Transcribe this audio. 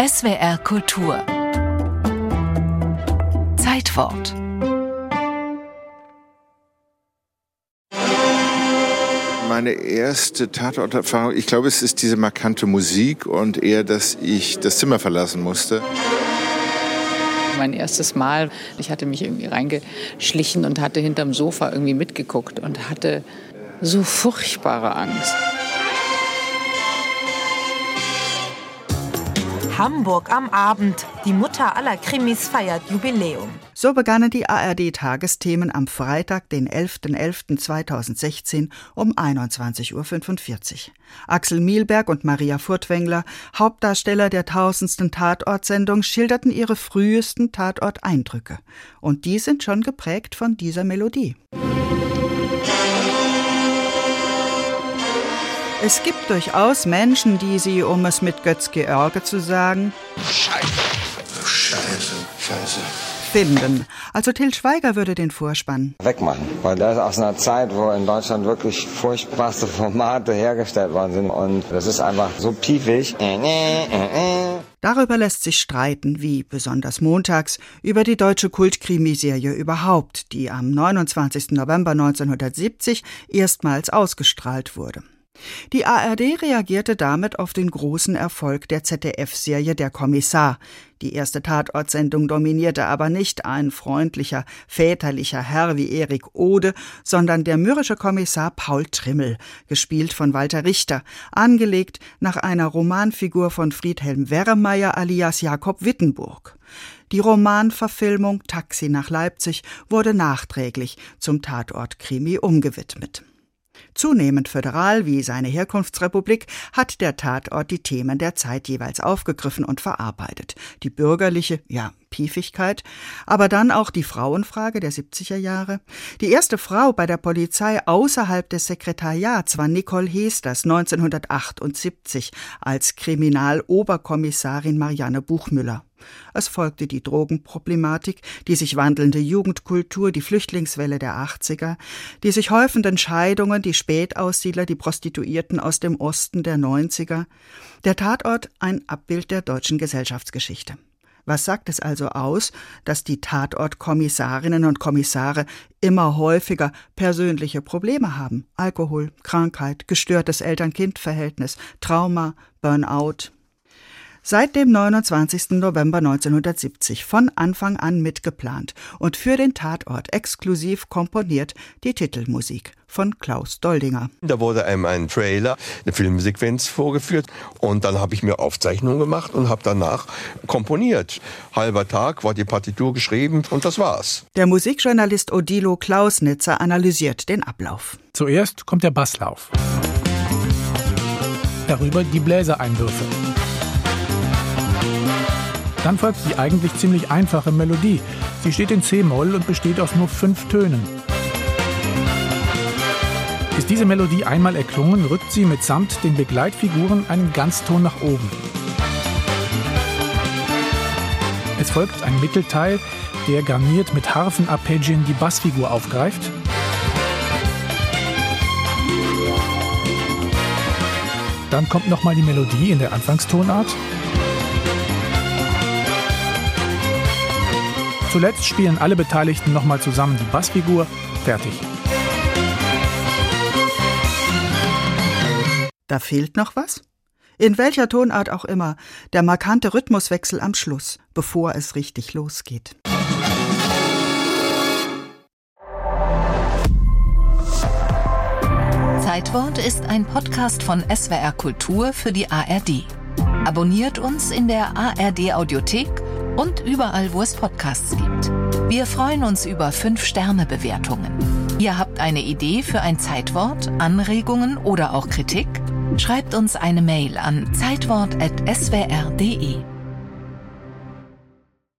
SWR Kultur Zeitwort. Meine erste Tatorterfahrung, ich glaube, es ist diese markante Musik und eher, dass ich das Zimmer verlassen musste. Mein erstes Mal, ich hatte mich irgendwie reingeschlichen und hatte hinterm Sofa irgendwie mitgeguckt und hatte so furchtbare Angst. Hamburg am Abend. Die Mutter aller Krimis feiert Jubiläum. So begannen die ARD-Tagesthemen am Freitag, den 11.11.2016 um 21.45 Uhr. Axel Mielberg und Maria Furtwängler, Hauptdarsteller der 1000. Tatortsendung, schilderten ihre frühesten Tatorteindrücke. Und die sind schon geprägt von dieser Melodie. Es gibt durchaus Menschen, die sie, um es mit Götz-George zu sagen, Scheiße. finden. Also Til Schweiger würde den Vorspann wegmachen, weil der ist aus einer Zeit, wo in Deutschland wirklich furchtbarste Formate hergestellt worden sind und das ist einfach so piefig. Darüber lässt sich streiten, wie besonders montags über die deutsche Kultkrimiserie überhaupt, die am 29. November 1970 erstmals ausgestrahlt wurde. Die ARD reagierte damit auf den großen Erfolg der ZDF-Serie Der Kommissar. Die erste Tatortsendung dominierte aber nicht ein freundlicher, väterlicher Herr wie Erik Ode, sondern der mürrische Kommissar Paul Trimmel, gespielt von Walter Richter, angelegt nach einer Romanfigur von Friedhelm Werremeyer alias Jakob Wittenburg. Die Romanverfilmung Taxi nach Leipzig wurde nachträglich zum Tatort-Krimi umgewidmet. Zunehmend föderal wie seine Herkunftsrepublik hat der Tatort die Themen der Zeit jeweils aufgegriffen und verarbeitet. Die bürgerliche, Piefigkeit, aber dann auch die Frauenfrage der 70er Jahre. Die erste Frau bei der Polizei außerhalb des Sekretariats war Nicole Heesters 1978 als Kriminaloberkommissarin Marianne Buchmüller. Es folgte die Drogenproblematik, die sich wandelnde Jugendkultur, die Flüchtlingswelle der 80er, die sich häufenden Scheidungen, die Spätaussiedler, die Prostituierten aus dem Osten der 90er. Der Tatort ein Abbild der deutschen Gesellschaftsgeschichte. Was sagt es also aus, dass die Tatortkommissarinnen und Kommissare immer häufiger persönliche Probleme haben? Alkohol, Krankheit, gestörtes Eltern-Kind-Verhältnis, Trauma, Burnout. Seit dem 29. November 1970 von Anfang an mitgeplant und für den Tatort exklusiv komponiert die Titelmusik von Klaus Doldinger. Da wurde einem ein Trailer, eine Filmsequenz vorgeführt und dann habe ich mir Aufzeichnungen gemacht und habe danach komponiert. Halber Tag war die Partitur geschrieben und das war's. Der Musikjournalist Odilo Klausnitzer analysiert den Ablauf. Zuerst kommt der Basslauf. Darüber die Bläsereinwürfe. Dann folgt die eigentlich ziemlich einfache Melodie. Sie steht in C-Moll und besteht aus nur 5 Tönen. Ist diese Melodie einmal erklungen, rückt sie mitsamt den Begleitfiguren einen Ganzton nach oben. Es folgt ein Mittelteil, der garniert mit Harfenarpeggien die Bassfigur aufgreift. Dann kommt nochmal die Melodie in der Anfangstonart. Zuletzt spielen alle Beteiligten nochmal zusammen die Bassfigur. Fertig. Da fehlt noch was? In welcher Tonart auch immer, der markante Rhythmuswechsel am Schluss, bevor es richtig losgeht. Zeitwort ist ein Podcast von SWR Kultur für die ARD. Abonniert uns in der ARD Audiothek und überall, wo es Podcasts gibt. Wir freuen uns über 5-Sterne-Bewertungen. Ihr habt eine Idee für ein Zeitwort, Anregungen oder auch Kritik? Schreibt uns eine Mail an zeitwort@swr.de.